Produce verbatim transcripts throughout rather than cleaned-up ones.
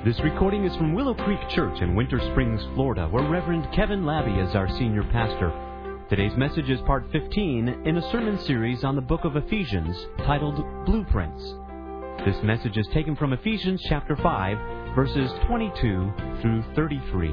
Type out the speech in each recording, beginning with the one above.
This recording is from Willow Creek Church in Winter Springs, Florida, where Reverend Kevin Labby is our senior pastor. Today's message is part fifteen in a sermon series on the book of Ephesians titled Blueprints. This message is taken from Ephesians chapter five, verses twenty-two through thirty-three.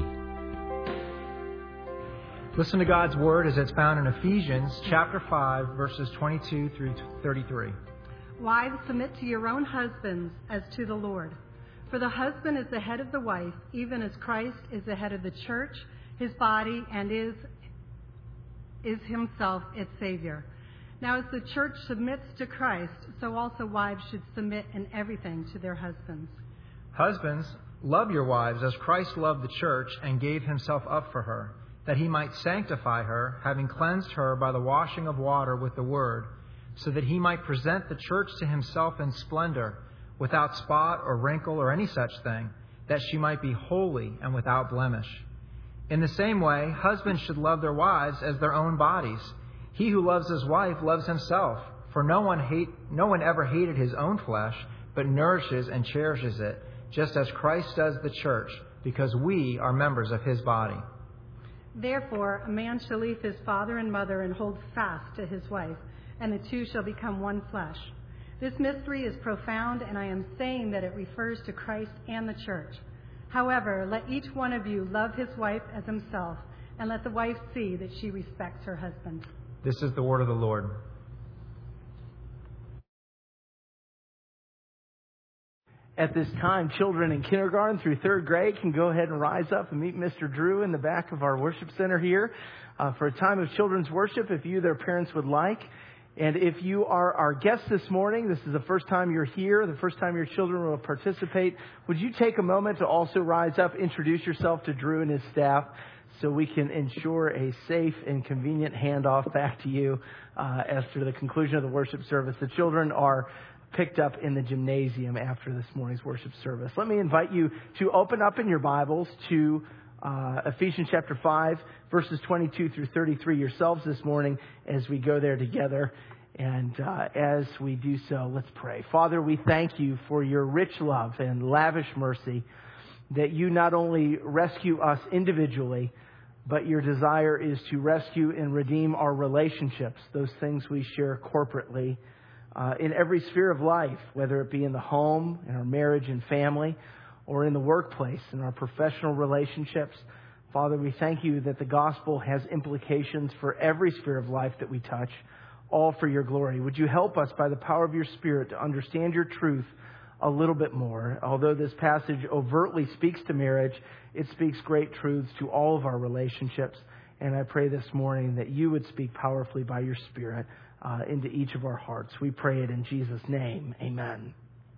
Listen to God's Word as it's found in Ephesians chapter five, verses twenty-two through thirty-three. Wives, submit to your own husbands as to the Lord. For the husband is the head of the wife, even as Christ is the head of the church, his body, and is, is himself its Savior. Now as the church submits to Christ, so also wives should submit in everything to their husbands. Husbands, love your wives as Christ loved the church and gave himself up for her, that he might sanctify her, having cleansed her by the washing of water with the word, so that he might present the church to himself in splendor, without spot or wrinkle or any such thing, that she might be holy and without blemish. In the same way, husbands should love their wives as their own bodies. He who loves his wife loves himself, for no one hate, no one ever hated his own flesh, but nourishes and cherishes it, just as Christ does the church, because we are members of his body. Therefore, a man shall leave his father and mother and hold fast to his wife, and the two shall become one flesh. This mystery is profound, and I am saying that it refers to Christ and the church. However, let each one of you love his wife as himself, and let the wife see that she respects her husband. This is the word of the Lord. At this time, children in kindergarten through third grade can go ahead and rise up and meet Mister Drew in the back of our worship center here uh, for a time of children's worship, if you, their parents, would like. And if you are our guest this morning, this is the first time you're here, the first time your children will participate, would you take a moment to also rise up, introduce yourself to Drew and his staff, so we can ensure a safe and convenient handoff back to you uh, after the conclusion of the worship service. The children are picked up in the gymnasium after this morning's worship service. Let me invite you to open up in your Bibles to uh, Ephesians chapter five, verses twenty-two through thirty-three yourselves this morning as we go there together. And uh, as we do so, let's pray. Father, we thank you for your rich love and lavish mercy, that you not only rescue us individually, but your desire is to rescue and redeem our relationships, those things we share corporately, uh, in every sphere of life, whether it be in the home, in our marriage and family, or in the workplace, in our professional relationships. Father, we thank you that the gospel has implications for every sphere of life that we touch, all for your glory. Would you help us by the power of your Spirit to understand your truth a little bit more? Although this passage overtly speaks to marriage, it speaks great truths to all of our relationships. And I pray this morning that you would speak powerfully by your Spirit uh, into each of our hearts. We pray it in Jesus' name. Amen.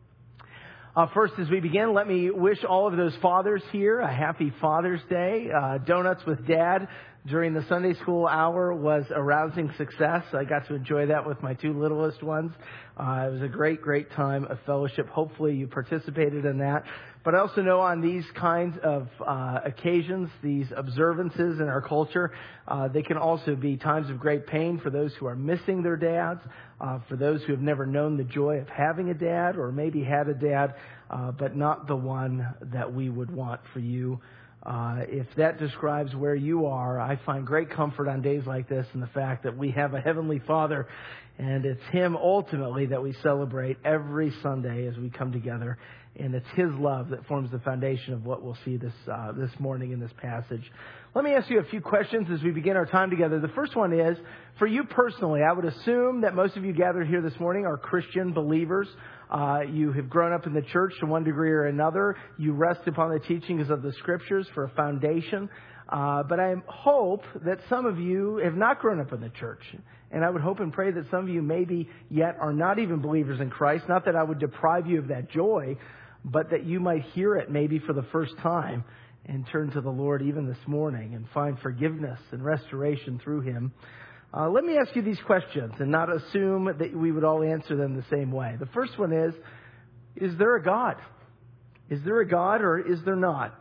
Uh, first, as we begin, let me wish all of those fathers here a happy Father's Day. Uh, donuts with Dad during the Sunday school hour was a rousing success. I got to enjoy that with my two littlest ones. Uh, it was a great, great time of fellowship. Hopefully you participated in that. But I also know on these kinds of uh, occasions, these observances in our culture, uh, they can also be times of great pain for those who are missing their dads, uh, for those who have never known the joy of having a dad, or maybe had a dad, uh, but not the one that we would want for you. Uh, if that describes where you are, I find great comfort on days like this in the fact that we have a Heavenly Father, and it's Him ultimately that we celebrate every Sunday as we come together. And it's His love that forms the foundation of what we'll see this uh, this morning in this passage. Let me ask you a few questions as we begin our time together. The first one is, for you personally, I would assume that most of you gathered here this morning are Christian believers. Uh, you have grown up in the church to one degree or another. You rest upon the teachings of the Scriptures for a foundation. Uh, but I hope that some of you have not grown up in the church. And I would hope and pray that some of you maybe yet are not even believers in Christ. Not that I would deprive you of that joy, but that you might hear it maybe for the first time and turn to the Lord even this morning and find forgiveness and restoration through Him. Uh, let me ask you these questions and not assume that we would all answer them the same way. The first one is, is there a God? Is there a God or is there not?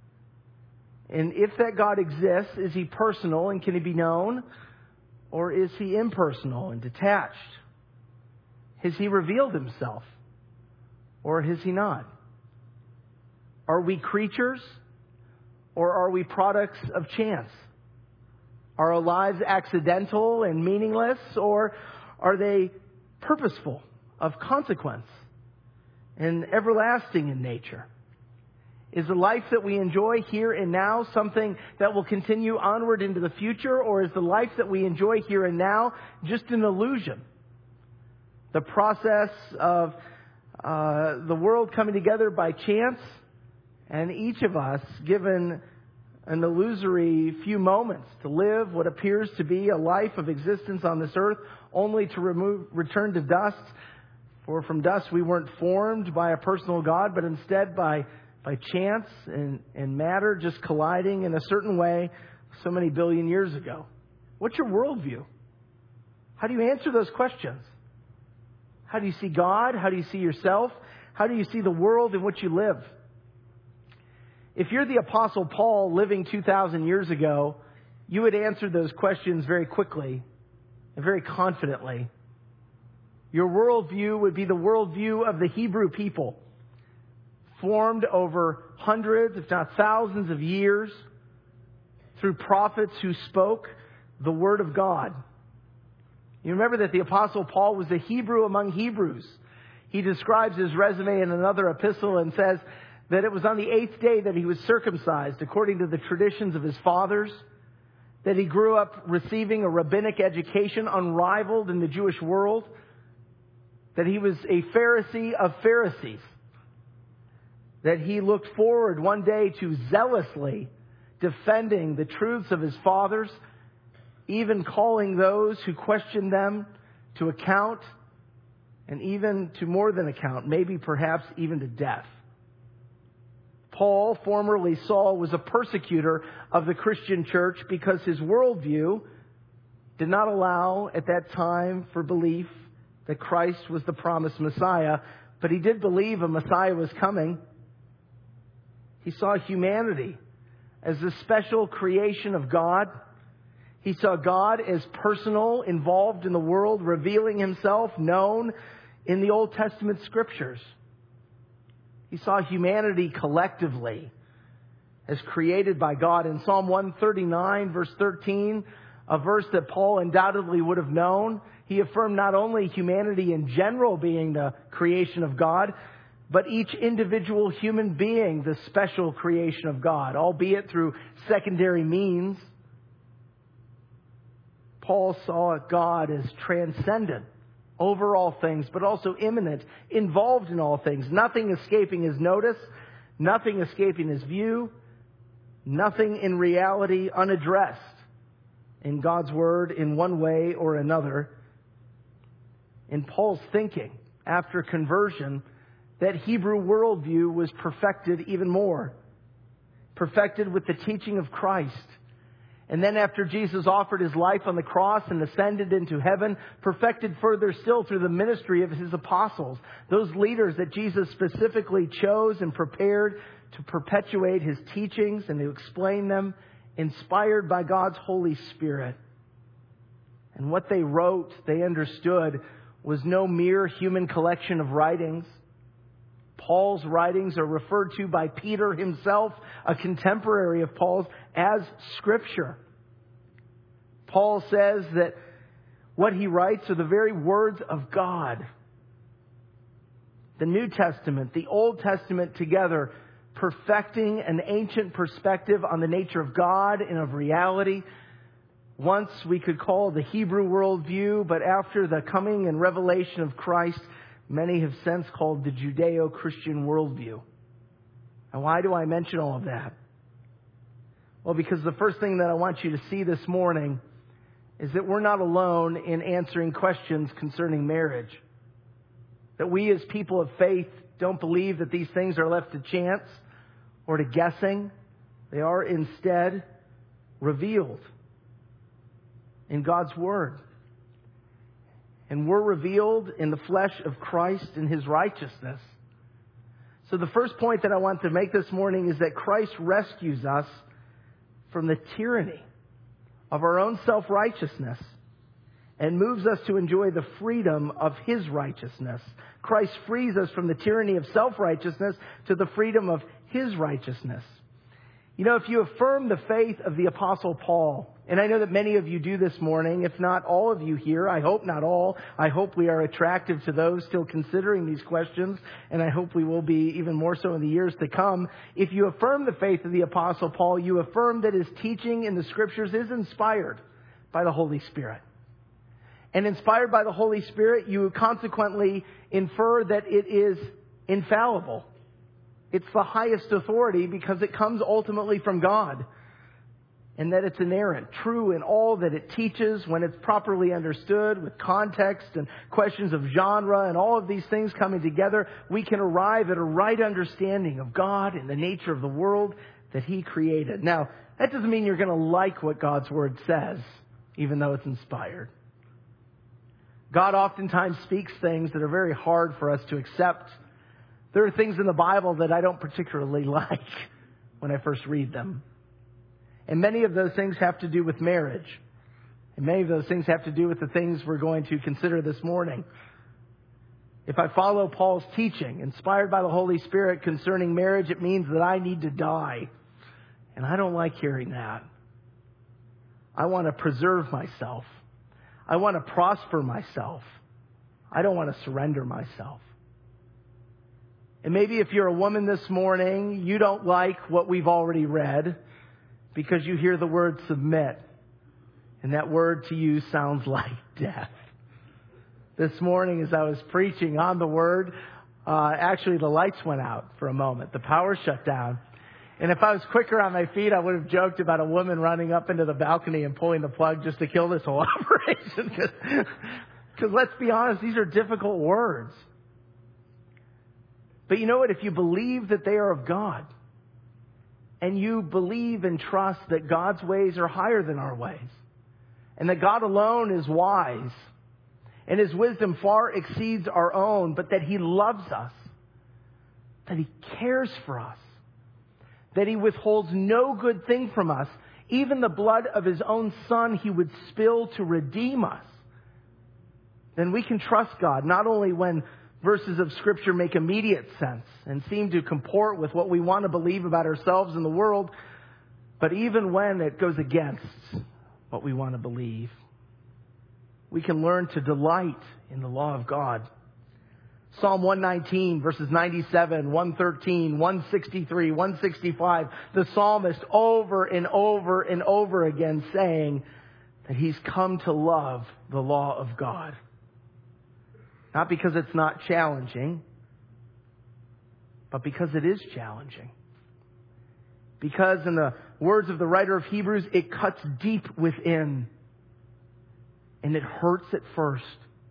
And if that God exists, is He personal and can He be known? Or is He impersonal and detached? Has He revealed Himself? Or has He not? Are we creatures or are we products of chance? Are our lives accidental and meaningless, or are they purposeful, of consequence, and everlasting in nature? Is the life that we enjoy here and now something that will continue onward into the future, or is the life that we enjoy here and now just an illusion? The process of uh, the world coming together by chance, and each of us given an illusory few moments to live what appears to be a life of existence on this earth, only to remove, return to dust. For from dust we weren't formed by a personal God, but instead by, by chance and, and matter just colliding in a certain way so many billion years ago. What's your worldview? How do you answer those questions? How do you see God? How do you see yourself? How do you see the world in which you live? If you're the Apostle Paul living two thousand years ago, you would answer those questions very quickly and very confidently. Your worldview would be the worldview of the Hebrew people, formed over hundreds, if not thousands of years through prophets who spoke the Word of God. You remember that the Apostle Paul was a Hebrew among Hebrews. He describes his resume in another epistle and says that it was on the eighth day that he was circumcised, according to the traditions of his fathers, that he grew up receiving a rabbinic education unrivaled in the Jewish world, that he was a Pharisee of Pharisees, that he looked forward one day to zealously defending the truths of his fathers, even calling those who questioned them to account, and even to more than account, maybe perhaps even to death. Paul, formerly Saul, was a persecutor of the Christian church because his worldview did not allow at that time for belief that Christ was the promised Messiah, but he did believe a Messiah was coming. He saw humanity as the special creation of God. He saw God as personal, involved in the world, revealing himself, known in the Old Testament scriptures. He saw humanity collectively as created by God. In Psalm one thirty-nine, verse thirteen, a verse that Paul undoubtedly would have known, he affirmed not only humanity in general being the creation of God, but each individual human being the special creation of God, albeit through secondary means. Paul saw God as transcendent over all things, but also immanent, involved in all things. Nothing escaping his notice, nothing escaping his view, nothing in reality unaddressed in God's Word in one way or another. In Paul's thinking, after conversion, that Hebrew worldview was perfected even more. Perfected with the teaching of Christ. And then after Jesus offered his life on the cross and ascended into heaven, perfected further still through the ministry of his apostles, those leaders that Jesus specifically chose and prepared to perpetuate his teachings and to explain them, inspired by God's Holy Spirit. And what they wrote, they understood, was no mere human collection of writings. Paul's writings are referred to by Peter himself, a contemporary of Paul's, as Scripture. Paul says that what he writes are the very words of God. The New Testament, the Old Testament together, perfecting an ancient perspective on the nature of God and of reality. Once we could call the Hebrew worldview, but after the coming and revelation of Christ, many have since called the Judeo-Christian worldview. And why do I mention all of that? Well, because the first thing that I want you to see this morning is that we're not alone in answering questions concerning marriage. That we as people of faith don't believe that these things are left to chance or to guessing. They are instead revealed in God's Word. And we're revealed in the flesh of Christ in His righteousness. So the first point that I want to make this morning is that Christ rescues us from the tyranny of our own self-righteousness and moves us to enjoy the freedom of His righteousness. Christ frees us from the tyranny of self-righteousness to the freedom of His righteousness. You know, if you affirm the faith of the Apostle Paul, and I know that many of you do this morning, if not all of you here, I hope not all, I hope we are attractive to those still considering these questions, and I hope we will be even more so in the years to come. If you affirm the faith of the Apostle Paul, you affirm that his teaching in the Scriptures is inspired by the Holy Spirit. And inspired by the Holy Spirit, you consequently infer that it is infallible. It's the highest authority because it comes ultimately from God. And that it's inerrant, true in all that it teaches when it's properly understood with context and questions of genre and all of these things coming together, we can arrive at a right understanding of God and the nature of the world that He created. Now, that doesn't mean you're going to like what God's Word says, even though it's inspired. God oftentimes speaks things that are very hard for us to accept. There are things in the Bible that I don't particularly like when I first read them. And many of those things have to do with marriage. And many of those things have to do with the things we're going to consider this morning. If I follow Paul's teaching, inspired by the Holy Spirit concerning marriage, it means that I need to die. And I don't like hearing that. I want to preserve myself. I want to prosper myself. I don't want to surrender myself. And maybe if you're a woman this morning, you don't like what we've already read because you hear the word submit. And that word to you sounds like death. This morning as I was preaching on the word, uh, actually the lights went out for a moment. The power shut down. And if I was quicker on my feet, I would have joked about a woman running up into the balcony and pulling the plug just to kill this whole operation. Because let's be honest, these are difficult words. But you know what? If you believe that they are of God, and you believe and trust that God's ways are higher than our ways, and that God alone is wise, and His wisdom far exceeds our own, but that He loves us, that He cares for us, that He withholds no good thing from us, even the blood of His own Son He would spill to redeem us, then we can trust God, not only when verses of Scripture make immediate sense and seem to comport with what we want to believe about ourselves and the world, but even when it goes against what we want to believe. We can learn to delight in the law of God. Psalm one nineteen, verses ninety-seven, one thirteen, one sixty-three, one sixty-five. The psalmist over and over and over again saying that he's come to love the law of God. Not because it's not challenging, but because it is challenging. Because in the words of the writer of Hebrews, it cuts deep within. And it hurts at first.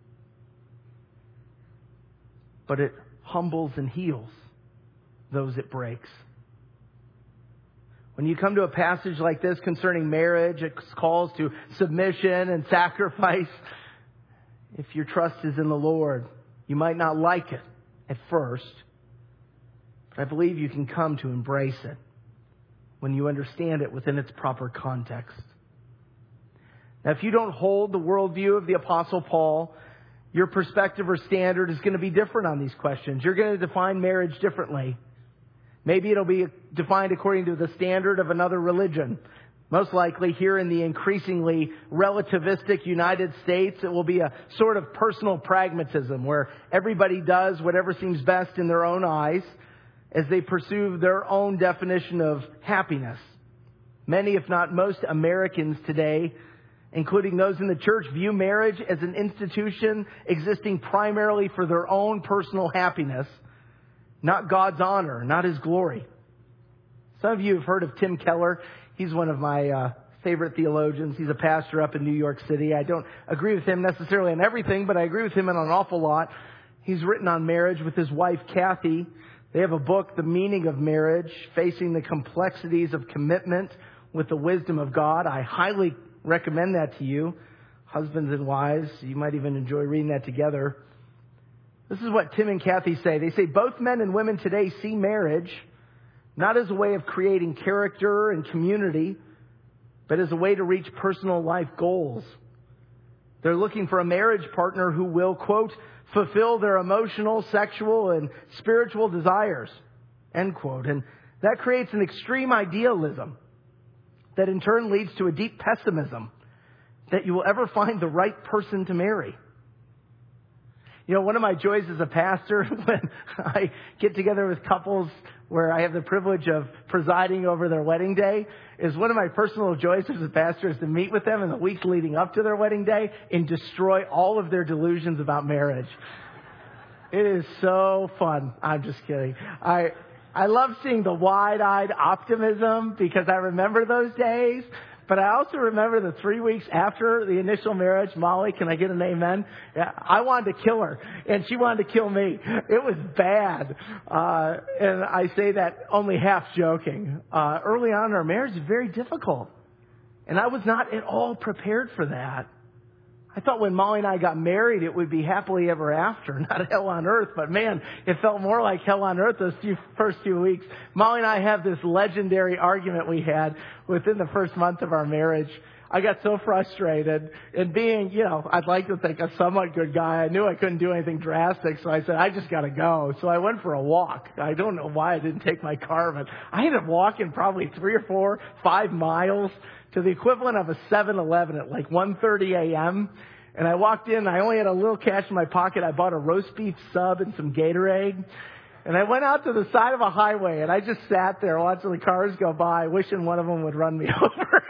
But it humbles and heals those it breaks. When you come to a passage like this concerning marriage, it calls to submission and sacrifice. If your trust is in the Lord, you might not like it at first, but I believe you can come to embrace it when you understand it within its proper context. Now, if you don't hold the worldview of the Apostle Paul, your perspective or standard is going to be different on these questions. You're going to define marriage differently. Maybe it'll be defined according to the standard of another religion. Most likely here in the increasingly relativistic United States, it will be a sort of personal pragmatism where everybody does whatever seems best in their own eyes as they pursue their own definition of happiness. Many, if not most Americans today, including those in the church, view marriage as an institution existing primarily for their own personal happiness, not God's honor, not His glory. Some of you have heard of Tim Keller. He's one of my uh, favorite theologians. He's a pastor up in New York City. I don't agree with him necessarily on everything, but I agree with him on an awful lot. He's written on marriage with his wife, Kathy. They have a book, The Meaning of Marriage, Facing the Complexities of Commitment with the Wisdom of God. I highly recommend that to you. Husbands and wives, you might even enjoy reading that together. This is what Tim and Kathy say. They say, both men and women today see marriage not as a way of creating character and community, but as a way to reach personal life goals. They're looking for a marriage partner who will, quote, fulfill their emotional, sexual, and spiritual desires, end quote. And that creates an extreme idealism that in turn leads to a deep pessimism that you will ever find the right person to marry. You know, one of my joys as a pastor when I get together with couples where I have the privilege of presiding over their wedding day is one of my personal joys as a pastor is to meet with them in the weeks leading up to their wedding day and destroy all of their delusions about marriage. It is so fun. I'm just kidding. I I love seeing the wide-eyed optimism because I remember those days. But I also remember the three weeks after the initial marriage, Molly, can I get an amen? Yeah, I wanted to kill her, and she wanted to kill me. It was bad. Uh, and I say that only half joking. Uh, early on in our marriage, it was very difficult. And I was not at all prepared for that. I thought when Molly and I got married, it would be happily ever after, not hell on earth. But man, it felt more like hell on earth those few, first few weeks. Molly and I have this legendary argument we had within the first month of our marriage. I got so frustrated. And being, you know, I'd like to think a somewhat good guy, I knew I couldn't do anything drastic. So I said, I just got to go. So I went for a walk. I don't know why I didn't take my car, but I ended up walking probably three or four, five miles to the equivalent of a seven eleven at like one thirty a.m. And I walked in, I only had a little cash in my pocket. I bought a roast beef sub and some Gatorade. And I went out to the side of a highway and I just sat there watching the cars go by, wishing one of them would run me over.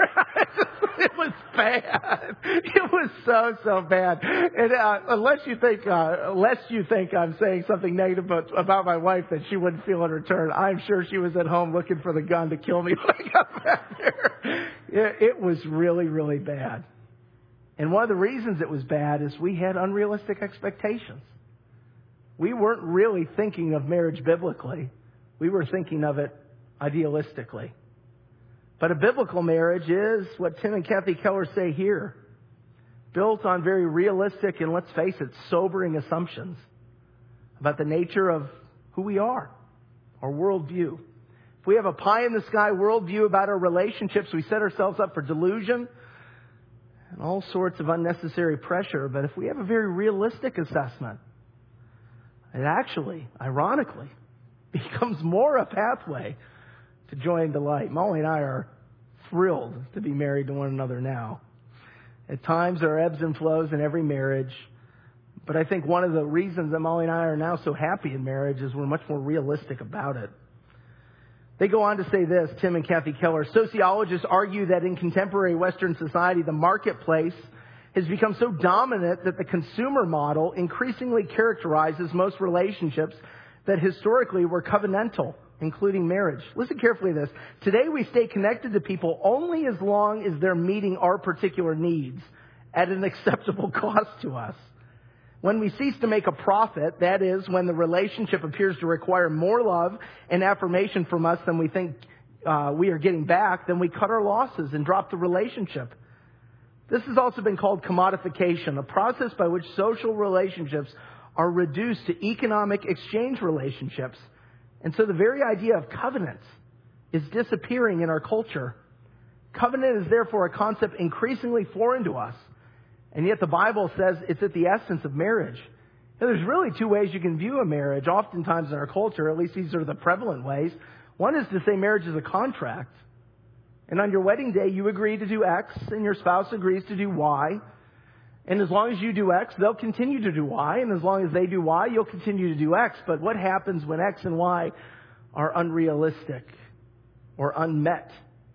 It was bad. It was so, so bad. And uh, unless you think, uh, unless you think I'm saying something negative about, about my wife that she wouldn't feel in return, I'm sure she was at home looking for the gun to kill me when I got back there. It, it was really, really bad. And one of the reasons it was bad is we had unrealistic expectations. We weren't really thinking of marriage biblically. We were thinking of it idealistically. But a biblical marriage is what Tim and Kathy Keller say here, built on very realistic and, let's face it, sobering assumptions about the nature of who we are, our worldview. If we have a pie-in-the-sky worldview about our relationships, we set ourselves up for delusion and all sorts of unnecessary pressure. But if we have a very realistic assessment, it actually, ironically, becomes more a pathway to joy and delight. Molly and I are thrilled to be married to one another now. At times there are ebbs and flows in every marriage, but I think one of the reasons that Molly and I are now so happy in marriage is we're much more realistic about it. They go on to say this, Tim and Kathy Keller, sociologists argue that in contemporary Western society, the marketplace has become so dominant that the consumer model increasingly characterizes most relationships that historically were covenantal, including marriage. Listen carefully to this. Today we stay connected to people only as long as they're meeting our particular needs at an acceptable cost to us. When we cease to make a profit, that is, when the relationship appears to require more love and affirmation from us than we think uh, we are getting back, then we cut our losses and drop the relationship. This has also been called commodification, a process by which social relationships are reduced to economic exchange relationships. And so the very idea of covenants is disappearing in our culture. Covenant is therefore a concept increasingly foreign to us. And yet the Bible says it's at the essence of marriage. Now, there's really two ways you can view a marriage, oftentimes in our culture, at least these are the prevalent ways. One is to say marriage is a contract. And on your wedding day, you agree to do X, and your spouse agrees to do Y. And as long as you do X, they'll continue to do Y. And as long as they do Y, you'll continue to do X. But what happens when X and Y are unrealistic or unmet?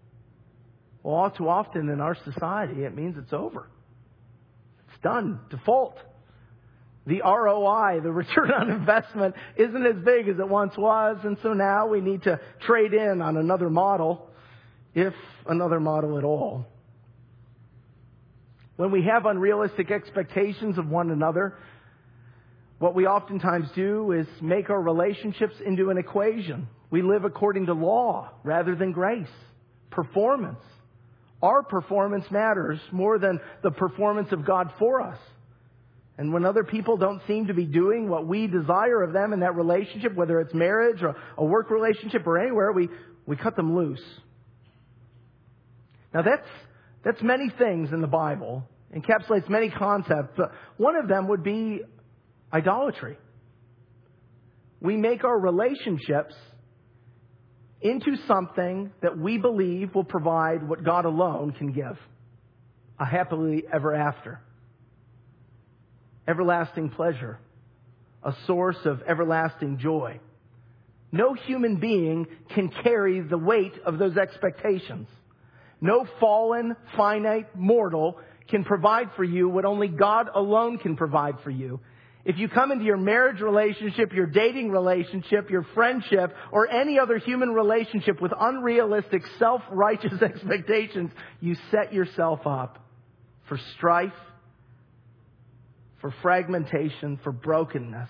Well, all too often in our society, it means it's over. It's done. Default. The R O I, the return on investment, isn't as big as it once was. And so now we need to trade in on another model, if another model at all. When we have unrealistic expectations of one another, what we oftentimes do is make our relationships into an equation. We live according to law rather than grace. Performance. Our performance matters more than the performance of God for us. And when other people don't seem to be doing what we desire of them in that relationship, whether it's marriage or a work relationship or anywhere, we, we cut them loose. Now that's, that's many things in the Bible. encapsulates many concepts, but one of them would be idolatry. We make our relationships into something that we believe will provide what God alone can give. A happily ever after. Everlasting pleasure. A source of everlasting joy. No human being can carry the weight of those expectations. No fallen, finite mortal can provide for you what only God alone can provide for you. If you come into your marriage relationship, your dating relationship, your friendship, or any other human relationship with unrealistic, self-righteous expectations, you set yourself up for strife, for fragmentation, for brokenness.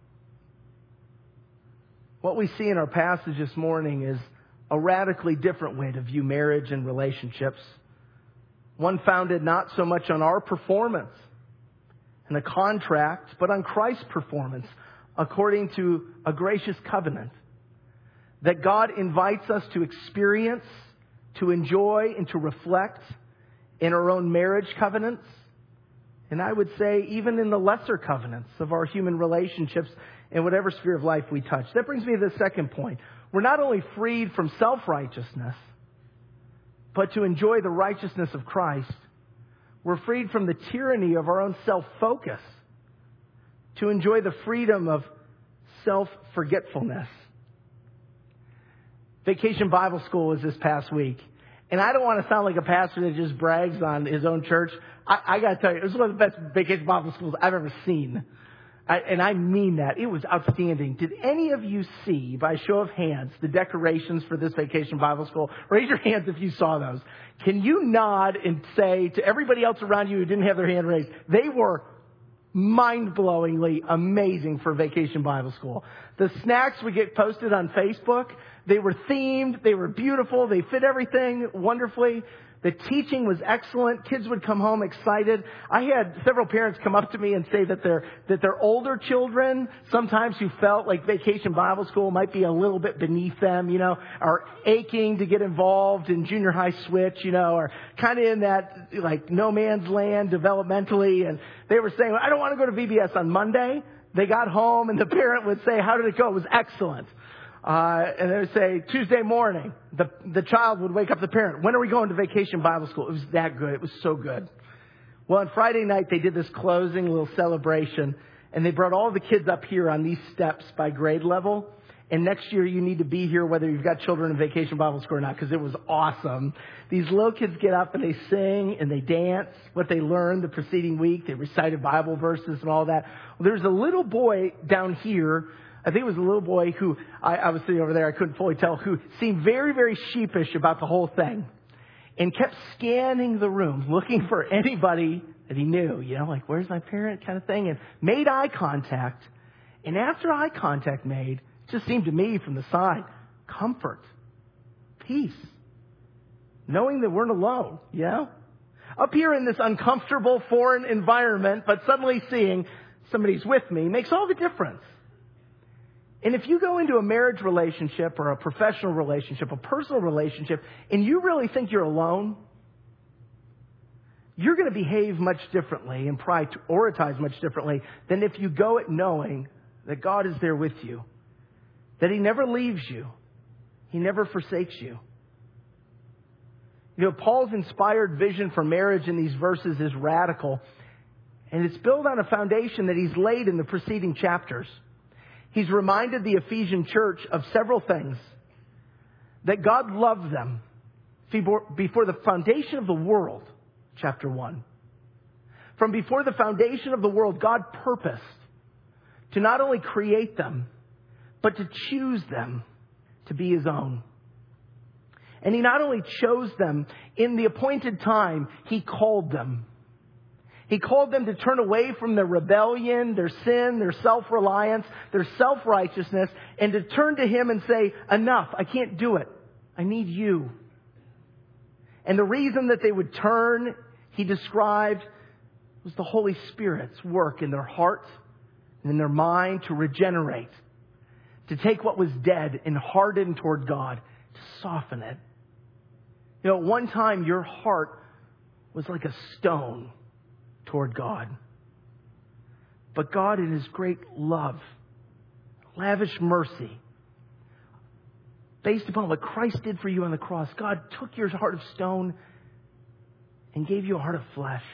What we see in our passage this morning is a radically different way to view marriage and relationships. One founded not so much on our performance and a contract, but on Christ's performance according to a gracious covenant that God invites us to experience, to enjoy, and to reflect in our own marriage covenants. And I would say even in the lesser covenants of our human relationships in whatever sphere of life we touch. That brings me to the second point. We're not only freed from self-righteousness, but to enjoy the righteousness of Christ. We're freed from the tyranny of our own self-focus to enjoy the freedom of self-forgetfulness. Vacation Bible School was this past week. And I don't want to sound like a pastor that just brags on his own church. I, I got to tell you, it was one of the best Vacation Bible Schools I've ever seen. I, and I mean that. It was outstanding. Did any of you see, by show of hands, the decorations for this Vacation Bible School? Raise your hands if you saw those. Can you nod and say to everybody else around you who didn't have their hand raised, they were mind-blowingly amazing for Vacation Bible School. The snacks would get posted on Facebook. They were themed. They were beautiful. They fit everything wonderfully. The teaching was excellent. Kids would come home excited. I had several parents come up to me and say that their that their older children, sometimes who felt like Vacation Bible School might be a little bit beneath them, you know, are aching to get involved in junior high switch, you know, or kind of in that like no man's land developmentally. And they were saying, well, I don't want to go to V B S on Monday. They got home and the parent would say, how did it go? It was excellent. Uh, and they would say, Tuesday morning, the, the child would wake up the parent. When are we going to Vacation Bible School? It was that good. It was so good. Well, on Friday night, they did this closing little celebration, and they brought all the kids up here on these steps by grade level. And next year, you need to be here whether you've got children in Vacation Bible School or not, because it was awesome. These little kids get up and they sing and they dance what they learned the preceding week. They recited Bible verses and all that. Well, there's a little boy down here. I think it was a little boy who, I, I was sitting over there, I couldn't fully tell, who seemed very, very sheepish about the whole thing and kept scanning the room, looking for anybody that he knew, you know, like, where's my parent kind of thing, and made eye contact. And after eye contact made, it just seemed to me from the side, comfort, peace, knowing that we're alone, you know? Up here in this uncomfortable foreign environment, but suddenly seeing somebody's with me makes all the difference. And if you go into a marriage relationship or a professional relationship, a personal relationship, and you really think you're alone, you're going to behave much differently and prioritize much differently than if you go it knowing that God is there with you, that He never leaves you, He never forsakes you. You know, Paul's inspired vision for marriage in these verses is radical, and it's built on a foundation that he's laid in the preceding chapters. He's reminded the Ephesian church of several things. That God loved them before the foundation of the world, chapter one. From before the foundation of the world, God purposed to not only create them, but to choose them to be His own. And He not only chose them, in the appointed time, He called them. He called them to turn away from their rebellion, their sin, their self-reliance, their self-righteousness, and to turn to Him and say, enough, I can't do it. I need you. And the reason that they would turn, He described, was the Holy Spirit's work in their heart and in their mind to regenerate, to take what was dead and hardened toward God, to soften it. You know, at one time your heart was like a stone. toward God. But God, in His great love, lavish mercy, based upon what Christ did for you on the cross, God took your heart of stone and gave you a heart of flesh.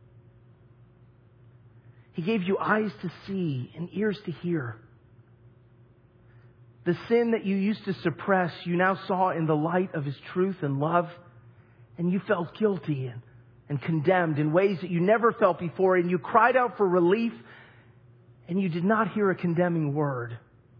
He gave you eyes to see and ears to hear. The sin that you used to suppress, you now saw in the light of His truth and love, and you felt guilty and, and condemned in ways that you never felt before, and you cried out for relief, and you did not hear a condemning word.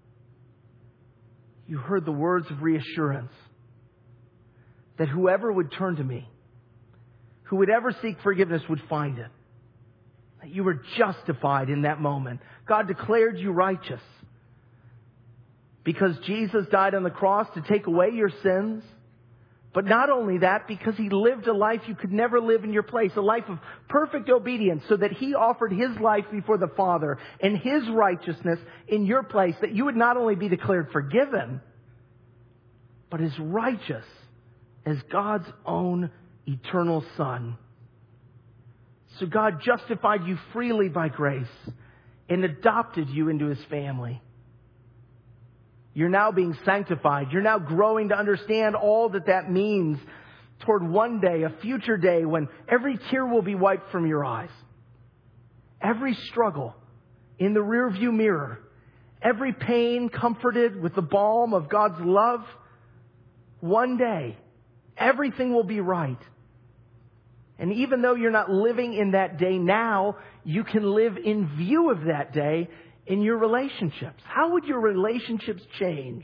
You heard the words of reassurance that whoever would turn to me, who would ever seek forgiveness, would find it. That you were justified in that moment. God declared you righteous because Jesus died on the cross to take away your sins. But not only that, because He lived a life you could never live in your place, a life of perfect obedience, so that He offered His life before the Father and His righteousness in your place, that you would not only be declared forgiven, but as righteous as God's own eternal Son. So God justified you freely by grace and adopted you into His family. You're now being sanctified. You're now growing to understand all that that means toward one day, a future day, when every tear will be wiped from your eyes. Every struggle in the rearview mirror. Every pain comforted with the balm of God's love. One day, everything will be right. And even though you're not living in that day now, you can live in view of that day in your relationships. How would your relationships change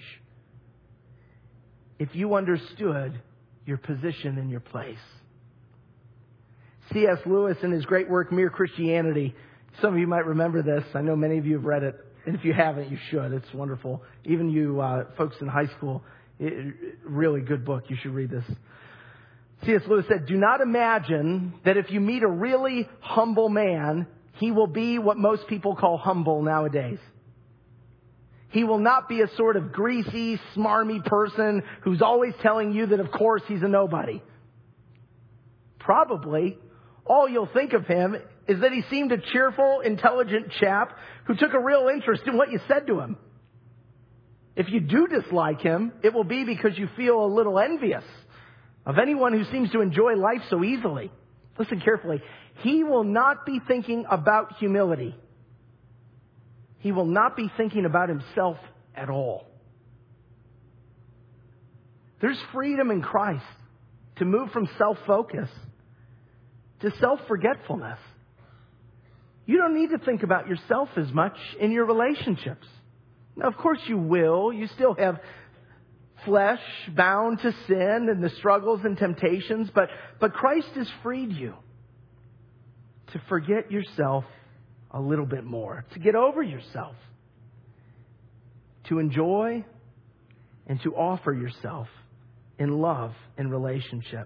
if you understood your position and your place? C S Lewis, in his great work, Mere Christianity, some of you might remember this. I know many of you have read it. And if you haven't, you should. It's wonderful. Even you uh, folks in high school, it, really good book. You should read this. C S Lewis said, "Do not imagine that if you meet a really humble man, he will be what most people call humble nowadays. He will not be a sort of greasy, smarmy person who's always telling you that, of course, he's a nobody. Probably, all you'll think of him is that he seemed a cheerful, intelligent chap who took a real interest in what you said to him. If you do dislike him, it will be because you feel a little envious of anyone who seems to enjoy life so easily. Listen carefully. He will not be thinking about humility. He will not be thinking about himself at all." There's freedom in Christ to move from self-focus to self-forgetfulness. You don't need to think about yourself as much in your relationships. Now, of course you will. You still have flesh bound to sin and the struggles and temptations, but, but Christ has freed you to forget yourself a little bit more, to get over yourself, to enjoy and to offer yourself in love and relationship.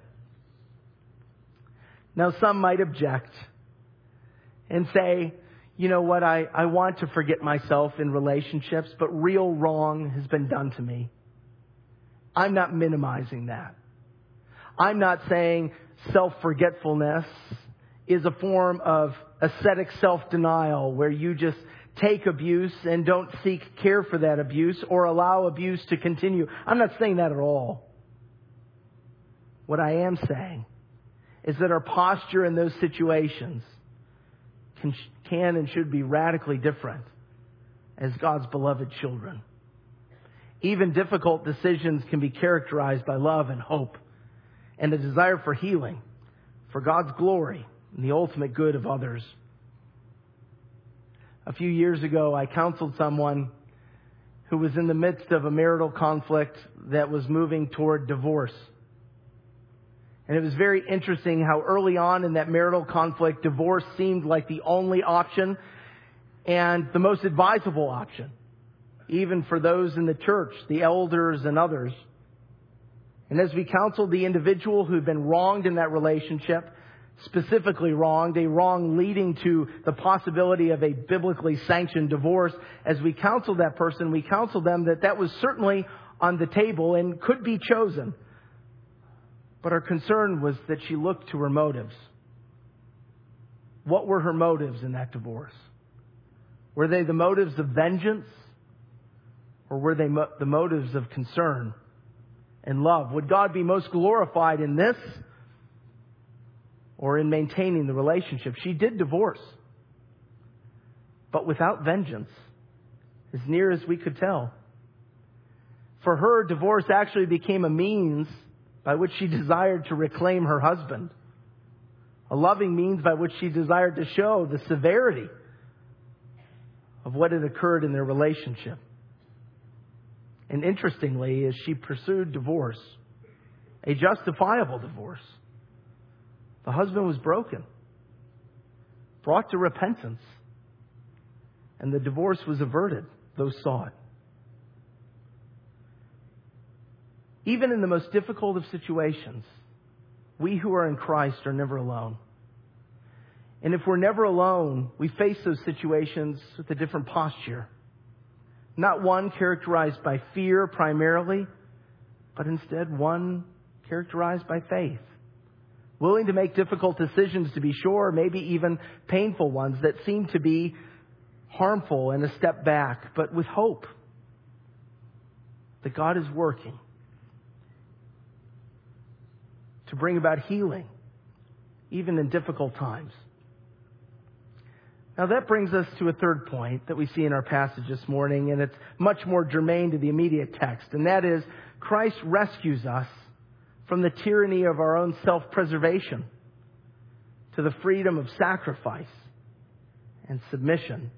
Now, some might object and say, you know what, I, I want to forget myself in relationships, but real wrong has been done to me. I'm not minimizing that. I'm not saying self-forgetfulness is a form of ascetic self-denial where you just take abuse and don't seek care for that abuse or allow abuse to continue. I'm not saying that at all. What I am saying is that our posture in those situations can, can and should be radically different as God's beloved children. Even difficult decisions can be characterized by love and hope and a desire for healing, for God's glory and the ultimate good of others. A few years ago, I counseled someone who was in the midst of a marital conflict that was moving toward divorce. And it was very interesting how early on in that marital conflict, divorce seemed like the only option and the most advisable option, even for those in the church, the elders and others. And as we counseled the individual who'd been wronged in that relationship, specifically wronged, a wrong leading to the possibility of a biblically sanctioned divorce, as we counseled that person, we counseled them that that was certainly on the table and could be chosen. But our concern was that she looked to her motives. What were her motives in that divorce? Were they the motives of vengeance? Or were they mo- the motives of concern and love? Would God be most glorified in this or in maintaining the relationship? She did divorce, but without vengeance, as near as we could tell. For her, divorce actually became a means by which she desired to reclaim her husband. A loving means by which she desired to show the severity of what had occurred in their relationship. And interestingly, as she pursued divorce, a justifiable divorce, the husband was broken, brought to repentance, and the divorce was averted, those saw it. Even in the most difficult of situations, we who are in Christ are never alone. And if we're never alone, we face those situations with a different posture. Not one characterized by fear primarily, but instead one characterized by faith. Willing to make difficult decisions, to be sure, maybe even painful ones that seem to be harmful and a step back, but with hope that God is working to bring about healing, even in difficult times. Now that brings us to a third point that we see in our passage this morning, and it's much more germane to the immediate text, and that is Christ rescues us from the tyranny of our own self-preservation to the freedom of sacrifice and submission.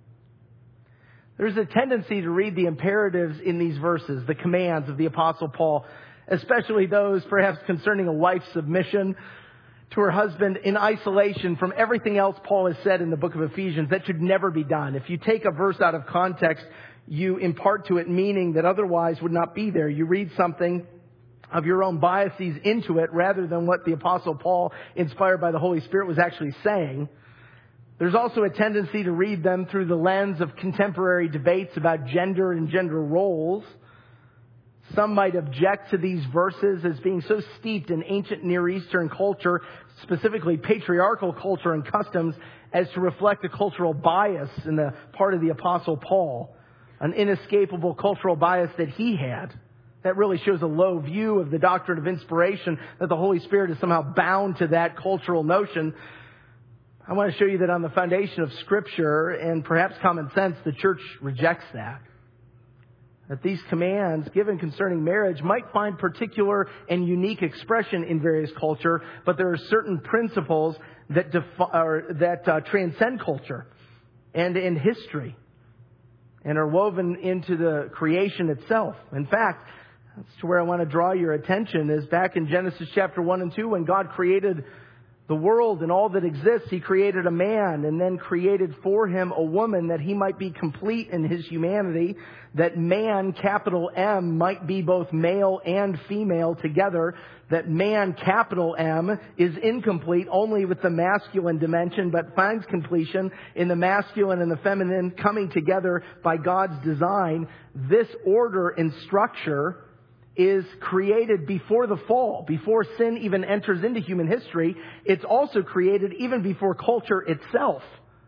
There's a tendency to read the imperatives in these verses, the commands of the Apostle Paul, especially those perhaps concerning a wife's submission to her husband, in isolation from everything else Paul has said in the book of Ephesians. That should never be done. If you take a verse out of context, you impart to it meaning that otherwise would not be there. You read something of your own biases into it rather than what the Apostle Paul, inspired by the Holy Spirit, was actually saying. There's also a tendency to read them through the lens of contemporary debates about gender and gender roles. Some might object to these verses as being so steeped in ancient Near Eastern culture, specifically patriarchal culture and customs, as to reflect a cultural bias in the part of the Apostle Paul, an inescapable cultural bias that he had. That really shows a low view of the doctrine of inspiration, that the Holy Spirit is somehow bound to that cultural notion. I want to show you that on the foundation of Scripture and perhaps common sense, the church rejects that. That these commands given concerning marriage might find particular and unique expression in various culture, but there are certain principles that defi- or that uh, transcend culture and in history and are woven into the creation itself. In fact, that's to where I want to draw your attention, is back in Genesis chapter one and two, when God created the world and all that exists, He created a man and then created for him a woman that he might be complete in his humanity, that man, capital M, might be both male and female together, that man, capital M, is incomplete only with the masculine dimension, but finds completion in the masculine and the feminine coming together by God's design. This order and structure is created before the fall, before sin even enters into human history. It's also created even before culture itself.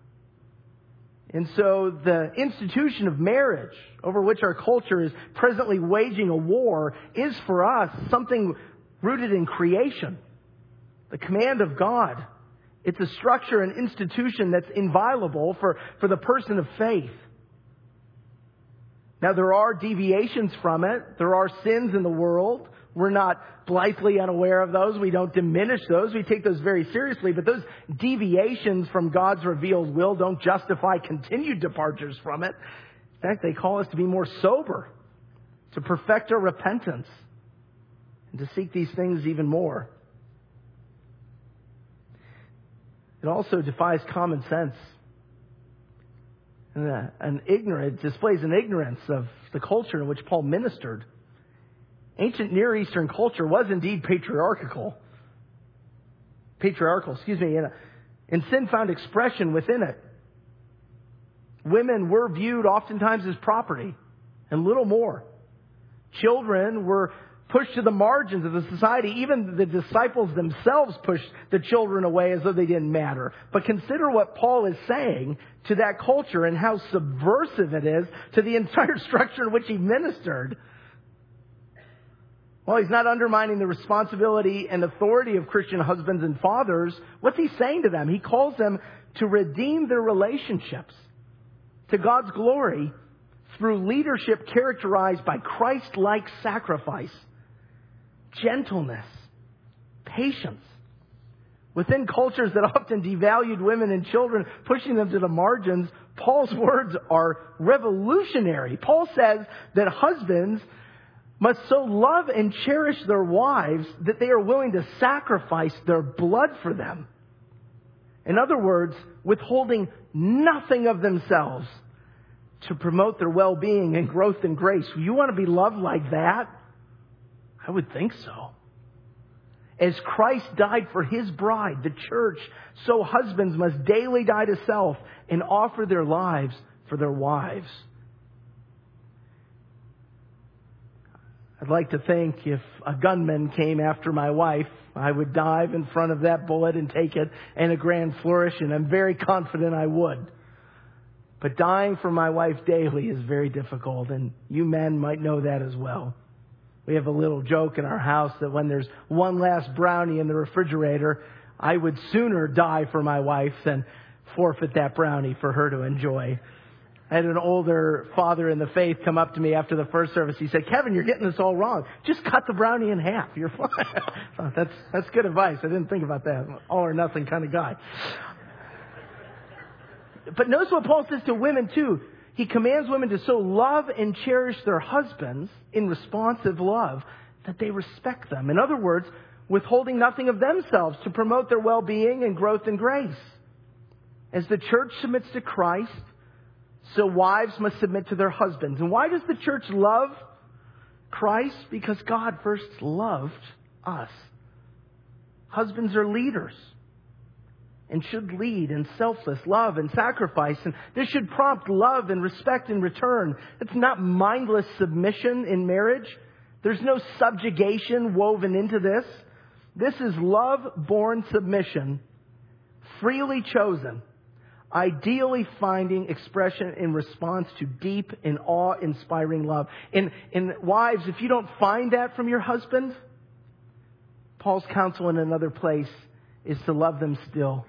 And so the institution of marriage, over which our culture is presently waging a war, is for us something rooted in creation. The command of God. It's a structure and institution that's inviolable for, for the person of faith. Now, there are deviations from it. There are sins in the world. We're not blithely unaware of those. We don't diminish those. We take those very seriously. But those deviations from God's revealed will don't justify continued departures from it. In fact, they call us to be more sober, to perfect our repentance, and to seek these things even more. It also defies common sense. And an ignorant displays an ignorance of the culture in which Paul ministered. Ancient Near Eastern culture was indeed patriarchal. Patriarchal, excuse me, and, and sin found expression within it. Women were viewed oftentimes as property and little more. Children were pushed to the margins of the society. Even the disciples themselves pushed the children away as though they didn't matter. But consider what Paul is saying to that culture and how subversive it is to the entire structure in which he ministered. Well, he's not undermining the responsibility and authority of Christian husbands and fathers. What's he saying to them? He calls them to redeem their relationships to God's glory through leadership characterized by Christ-like sacrifice, gentleness, patience. Within cultures that often devalued women and children, pushing them to the margins, Paul's words are revolutionary. Paul says that husbands must so love and cherish their wives that they are willing to sacrifice their blood for them. In other words, withholding nothing of themselves to promote their well-being and growth in grace. You want to be loved like that? I would think so. As Christ died for His bride, the church, so husbands must daily die to self and offer their lives for their wives. I'd like to think if a gunman came after my wife, I would dive in front of that bullet and take it in a grand flourish, and I'm very confident I would. But dying for my wife daily is very difficult, and you men might know that as well. We have a little joke in our house that when there's one last brownie in the refrigerator, I would sooner die for my wife than forfeit that brownie for her to enjoy. I had an older father in the faith come up to me after the first service. He said, "Kevin, you're getting this all wrong. Just cut the brownie in half. You're fine." So that's, that's good advice. I didn't think about that. I'm an all or nothing kind of guy. But notice what Paul says to women too. He commands women to so love and cherish their husbands in responsive love that they respect them. In other words, withholding nothing of themselves to promote their well-being and growth in grace. As the church submits to Christ, so wives must submit to their husbands. And why does the church love Christ? Because God first loved us. Husbands are leaders and should lead in selfless love and sacrifice. And this should prompt love and respect in return. It's not mindless submission in marriage. There's no subjugation woven into this. This is love-born submission, freely chosen, ideally finding expression in response to deep and awe-inspiring love. And, and wives, if you don't find that from your husband, Paul's counsel in another place is to love them still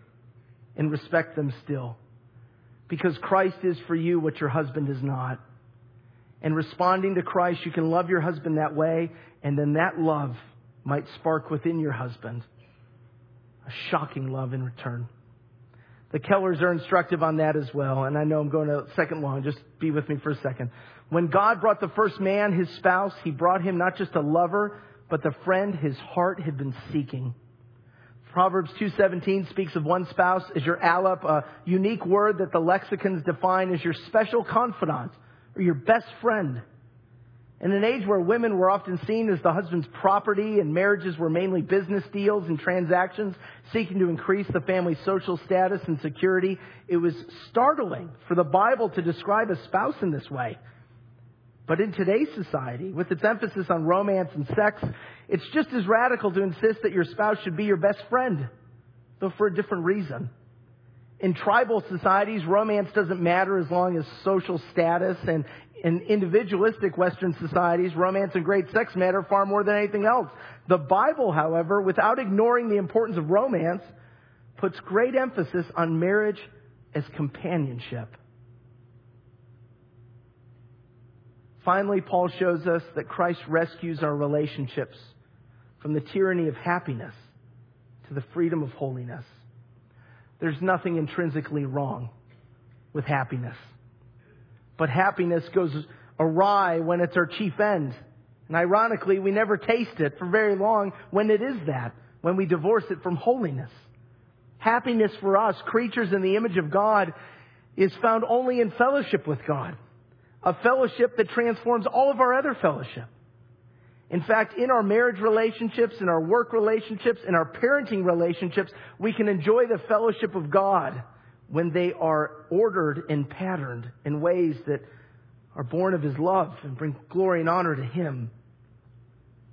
and respect them still. Because Christ is for you what your husband is not. And responding to Christ, you can love your husband that way, and then that love might spark within your husband a shocking love in return. The Kellers are instructive on that as well. And I know I'm going a second long. Just be with me for a second. When God brought the first man, his spouse, He brought him not just a lover, but the friend his heart had been seeking. Proverbs two seventeen speaks of one spouse as your alep, a unique word that the lexicons define as your special confidant or your best friend. In an age where women were often seen as the husband's property and marriages were mainly business deals and transactions seeking to increase the family's social status and security, it was startling for the Bible to describe a spouse in this way. But in today's society, with its emphasis on romance and sex, it's just as radical to insist that your spouse should be your best friend, though for a different reason. In tribal societies, romance doesn't matter as long as social status, and in individualistic Western societies, romance and great sex matter far more than anything else. The Bible, however, without ignoring the importance of romance, puts great emphasis on marriage as companionship. Finally, Paul shows us that Christ rescues our relationships from the tyranny of happiness to the freedom of holiness. There's nothing intrinsically wrong with happiness. But happiness goes awry when it's our chief end. And ironically, we never taste it for very long when it is that, when we divorce it from holiness. Happiness for us, creatures in the image of God, is found only in fellowship with God. A fellowship that transforms all of our other fellowship. In fact, in our marriage relationships, in our work relationships, in our parenting relationships, we can enjoy the fellowship of God when they are ordered and patterned in ways that are born of His love and bring glory and honor to Him.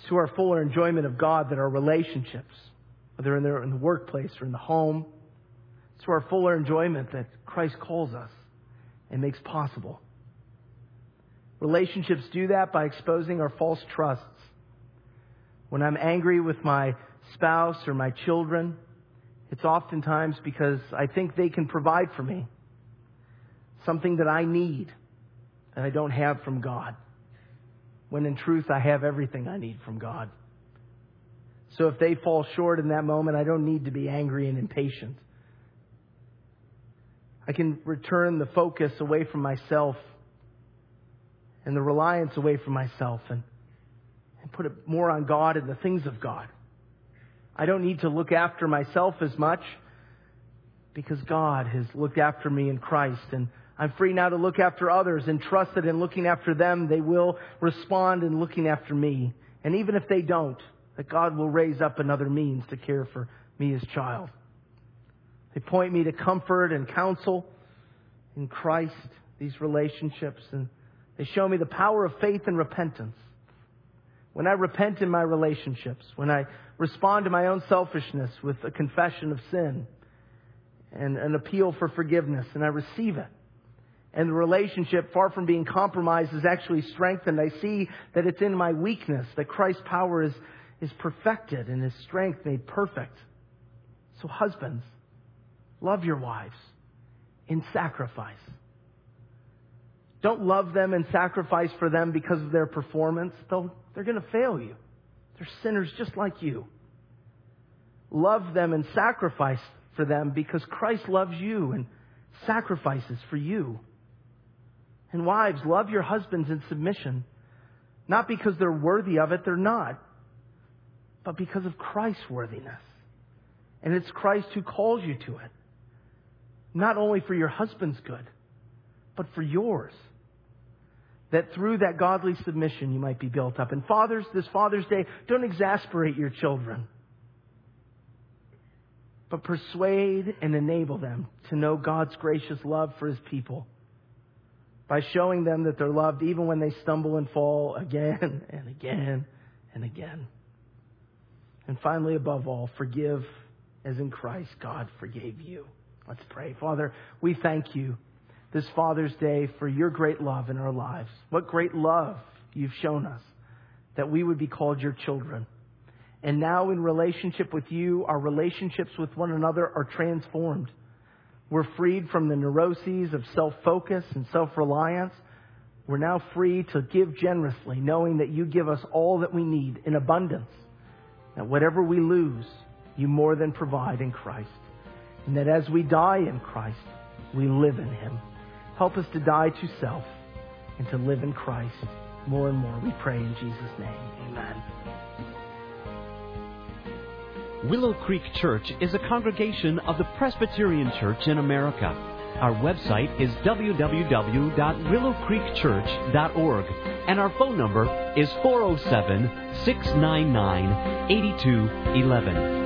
It's to our fuller enjoyment of God that our relationships, whether they're in the workplace or in the home, it's to our fuller enjoyment that Christ calls us and makes possible. Relationships do that by exposing our false trusts. When I'm angry with my spouse or my children, it's oftentimes because I think they can provide for me something that I need that I don't have from God, when in truth I have everything I need from God. So if they fall short in that moment, I don't need to be angry and impatient. I can return the focus away from myself and the reliance away from myself and, and put it more on God and the things of God. I don't need to look after myself as much because God has looked after me in Christ, and I'm free now to look after others and trust that in looking after them, they will respond in looking after me. And even if they don't, that God will raise up another means to care for me as child. They point me to comfort and counsel in Christ, these relationships, and they show me the power of faith and repentance. When I repent in my relationships, when I respond to my own selfishness with a confession of sin and an appeal for forgiveness, and I receive it, and the relationship, far from being compromised, is actually strengthened. I see that it's in my weakness that Christ's power is, is perfected and His strength made perfect. So husbands, love your wives in sacrifice. Don't love them and sacrifice for them because of their performance. They'll, they're going to fail you. They're sinners just like you. Love them and sacrifice for them because Christ loves you and sacrifices for you. And wives, love your husbands in submission, not because they're worthy of it, they're not, but because of Christ's worthiness. And it's Christ who calls you to it, not only for your husband's good, but for yours. That through that godly submission you might be built up. And fathers, this Father's Day, don't exasperate your children, but persuade and enable them to know God's gracious love for His people by showing them that they're loved even when they stumble and fall again and again and again. And finally, above all, forgive as in Christ God forgave you. Let's pray. Father, we thank you this Father's Day for your great love in our lives. What great love you've shown us that we would be called your children. And now in relationship with you, our relationships with one another are transformed. We're freed from the neuroses of self-focus and self-reliance. We're now free to give generously, knowing that you give us all that we need in abundance. That whatever we lose, you more than provide in Christ. And that as we die in Christ, we live in Him. Help us to die to self and to live in Christ more and more. We pray in Jesus' name. Amen. Willow Creek Church is a congregation of the Presbyterian Church in America. Our website is w w w dot willow creek church dot org, and our phone number is four oh seven, six nine nine, eight two one one.